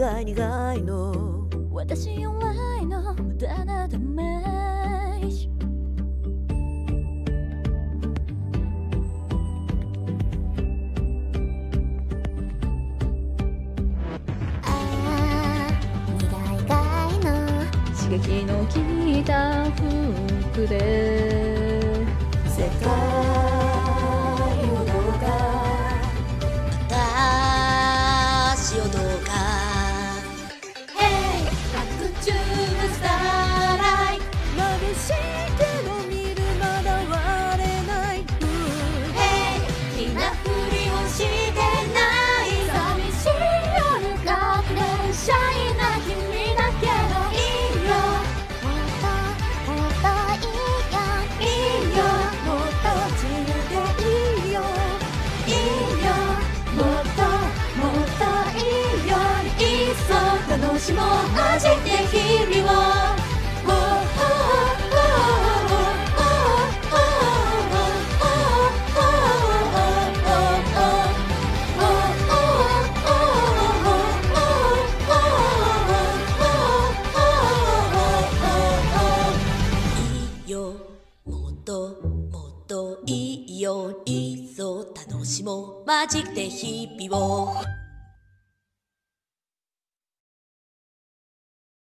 苦い苦いの私由来の無駄なダメージ。刺激の効いた服で世界をどうか私をどうか Hey back to the starlight 眩しいけど見るまだ割れない Hey みんなふりをしてない寂しい夜隠れシャイな君だけどいいよもっといいよもっと自由でいいよいいよもっといいよいっそ楽しもう味で日々をもっといいよいっそ楽しもうマジで日々を